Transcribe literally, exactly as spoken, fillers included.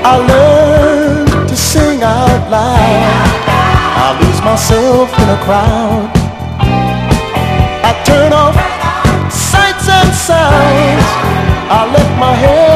I learn to sing out loud. I lose myself in a crowd. I turn off sights and sounds. I let my head